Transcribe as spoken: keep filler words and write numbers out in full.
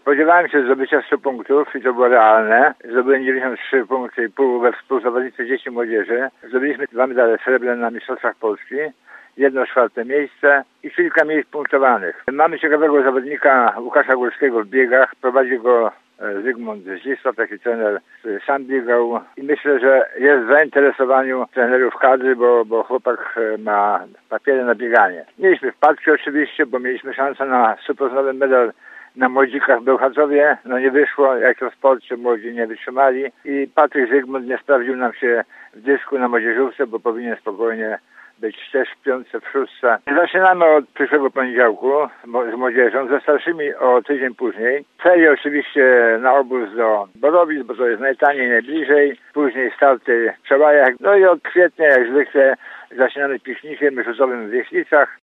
Spodziewałem się zdobycia stu punktów i to było realne. Zdobyłem dziewięćdziesiąt trzy punkty i pół we współzawodnictwie dzieci i młodzieży. Zdobyliśmy dwa medale srebrne na Mistrzostwach Polski, jedno czwarte miejsce i kilka miejsc punktowanych. Mamy ciekawego zawodnika Łukasza Górskiego w biegach. Prowadzi go Zygmunt Zdzisław, taki trener, który sam biegał i myślę, że jest w zainteresowaniu trenerów kadry, bo, bo chłopak ma papiery na bieganie. Mieliśmy wpadki oczywiście, bo mieliśmy szansę na supernowy medal na młodzikach w Bełchatowie. No nie wyszło, jak to w sporcie, młodzi nie wytrzymali i Patryk Zygmunt nie sprawdził nam się w dysku na młodzieżówce, bo powinien spokojnie być też w piątce, w szóstce. Zaczynamy od przyszłego poniedziałku z młodzieżą, ze starszymi o tydzień później. Ferie oczywiście na obóz do Borowic, bo to jest najtaniej, najbliżej. Później starty w Przełajach. No i od kwietnia jak zwykle zaczynamy piknikiem rzutowym w Wiechlicach.